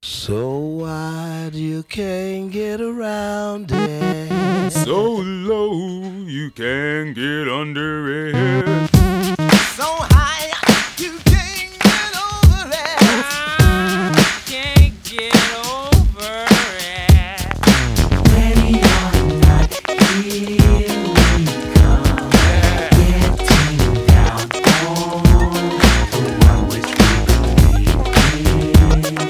So wide you can't get around it. So low you can't get under it. So high you can't get over it. Can't get over it. Ready or not, here we come. Getting down on the one which we believe in.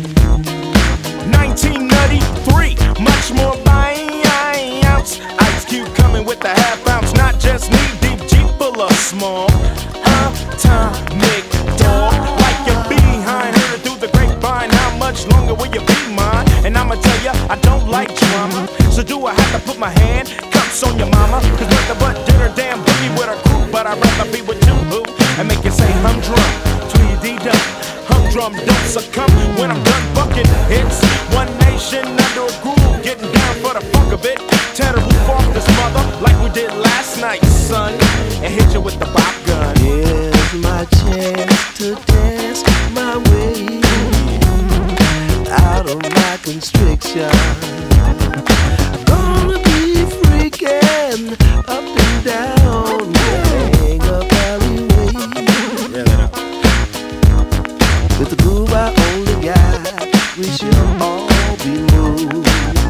1993, much more by ounce. Ice Cube coming with the half ounce, not just knee deep, Jeep full of small. Atomic dog, like your behind, heard it through the grapevine. How much longer will you be mine? And I'ma tell ya, I don't like drama. So do I have to put my hand cups on your mama? Cause nothing but dinner damn boogie with a crew. But I'd rather be with you, boo, and make you say humdrum, tweedy-dum. Humdrum don't succumb when I'm done bucking hits. One nation under a groove, getting down for the funk of it. Tear the roof off this mother like we did last night, son, and hit you with the bop gun. Here's my chance to dance my way out of my constriction. Gonna be freaking up and down, hang up alleyway. With the groove I only got, we shall all be moved.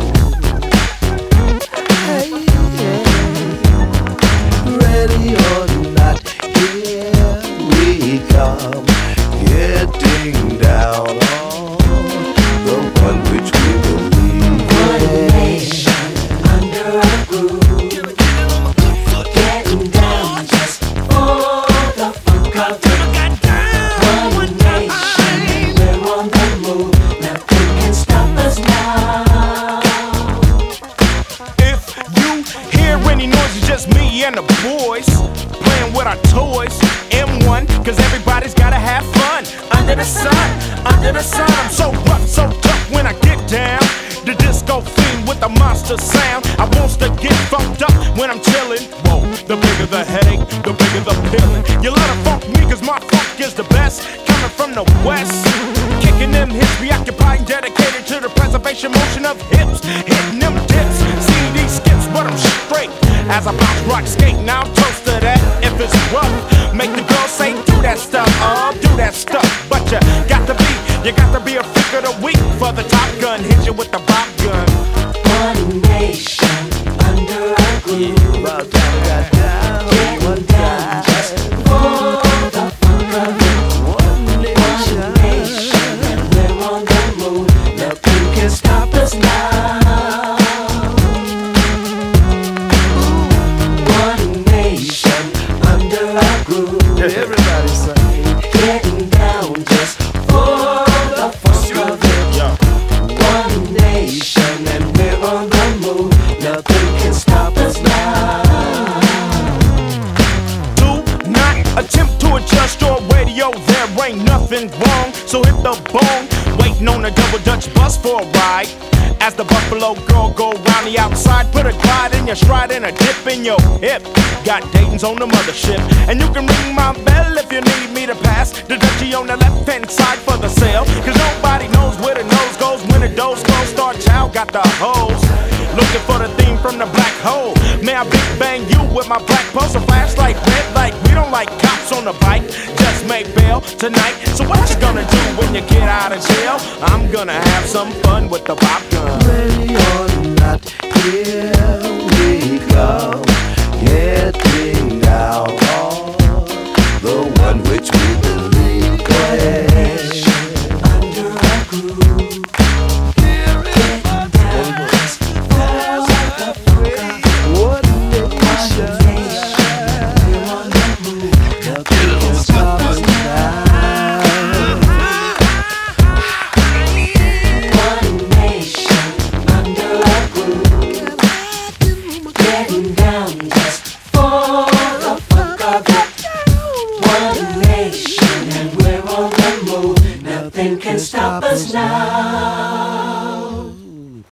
Hey, yeah. Ready or not, here we come, getting down on the one which we believe One in. nation under a groove. Getting down just for the funk of it. One nation, we're on the move. Nothing can stop us now. If you hear any noise, it's just me and the boys playing with our toys. M1, cause everybody's gotta have fun. Under the sun, I'm so rough, so tough when I get down. The disco fiend with the monster sound. I wants to get funked up when I'm chillin'. Whoa, the bigger the headache, the bigger the pillin'. You let 'em funk me cause my funk is the best. Coming from the west, kicking them hips, preoccupied and dedicated to the preservation motion of hips. Hitting them dips, CD skips, but I'm straight. As I bounce, rock, skate, now I'm toast to that. If it's rough, make the girls say do that stuff, do that stuff. But you got to be a freak of the week for the Top Gun. Hit you with the bop gun. One nation under a groove. Getting down just for the funk of it. One nation, and we're on the move. Nothing can stop us now. One nation under a groove. Everybody say, Getting down just for the funk of it. One nation, and we're on the move. Nothing can stop us now. Do not attempt to adjust your radio, there ain't nothing wrong. So hit the bone, waiting on a double Dutch bus for a ride. As the Buffalo girl go round the outside, put a glide in your stride and a dip in your hip. Got Dayton's on the mothership, and you can ring my bell if you need me to pass the Dutchie on the left hand side for the sale. Cause nobody knows where the nose goes when the doors close. Star Child got the hose, looking for the theme from the black hole. May I big bang you with my black poster, flashlight red light. We don't like cops on the bike, just make bail tonight. So what you gonna do when you get out of jail? I'm gonna have some fun with the pop gun. ready or not, here we come, getting down on the one which we believe in. Under a groove. Getting down just for the funk of it. One nation, We're on the move. nothing can stop us now. One nation under a groove. Getting down just